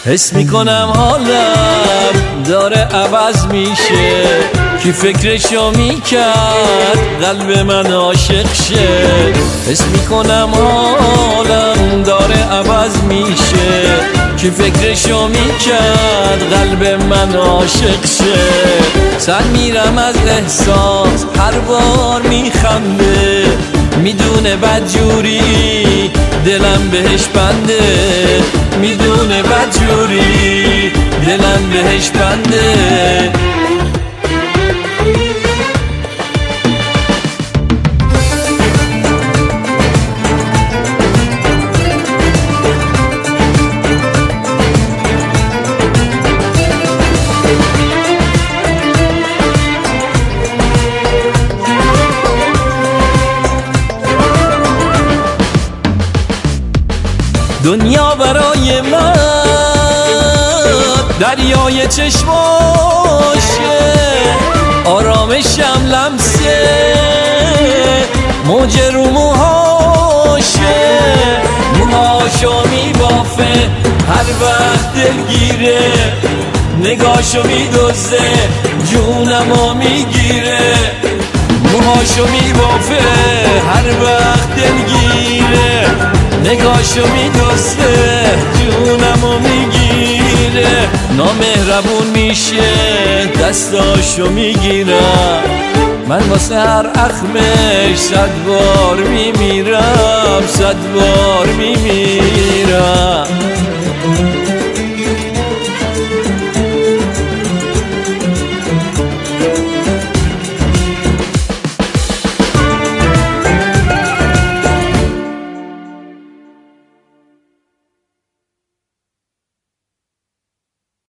حس میکنم حالم داره عوض میشه، کی فکرشو میکرد قلب من عاشق شه. حس میکنم حالم داره عوض میشه، کی فکرشو میکرد قلب من عاشق شه. سر میرم از احساس هر بار میخنده، میدونه بدجوری دلم بهش بنده، میدونه بدجوری دلم بهش بنده. دنیا برای من دریای چشماشه، آرامشم لمسه موج رو موهاشه. موهاشو میبافه هر وقت دلگیره، نگاهشو میدوزه جونمو میگیره. موهاشو میبافه هر وقت دلگیره، نگاهشو میدوسته جونمو میگیره. نامهربون میشه دستاشو میگیرم، من واسه هر اخمش 100 بار میمیرم، 100 بار میمیرم.